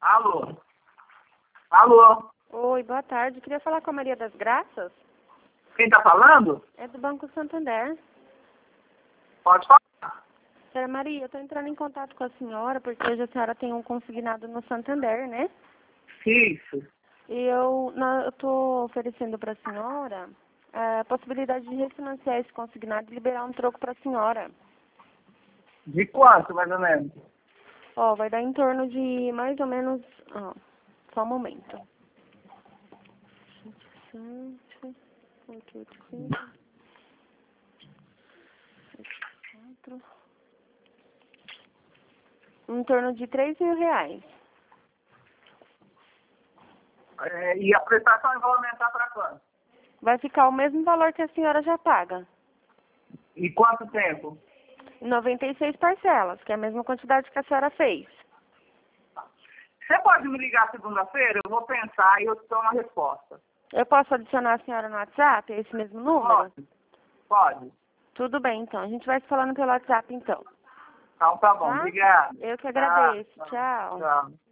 Alô? Alô? Oi, boa tarde. Queria falar com a Maria das Graças. Quem tá falando? É do Banco Santander. Pode falar. Senhora Maria, eu estou entrando em contato com a senhora porque hoje a senhora tem um consignado no Santander, né? Isso. E eu estou oferecendo para a senhora a possibilidade de refinanciar esse consignado e liberar um troco para a senhora. De quanto, mais ou menos? Ó, vai dar em torno de mais ou menos... Ó, só um momento. 27, 885, 74... Em torno de R$3.000. E a prestação vai aumentar para quanto? Vai ficar o mesmo valor que a senhora já paga. E quanto tempo? 96 parcelas, que é a mesma quantidade que a senhora fez. Você pode me ligar segunda-feira? Eu vou pensar e eu te dou uma resposta. Eu posso adicionar a senhora no WhatsApp, esse mesmo número? Pode. Tudo bem, então. A gente vai se falando pelo WhatsApp, então. Então tá bom, Tá? obrigado. Eu que agradeço. Tá. Tchau. Tchau.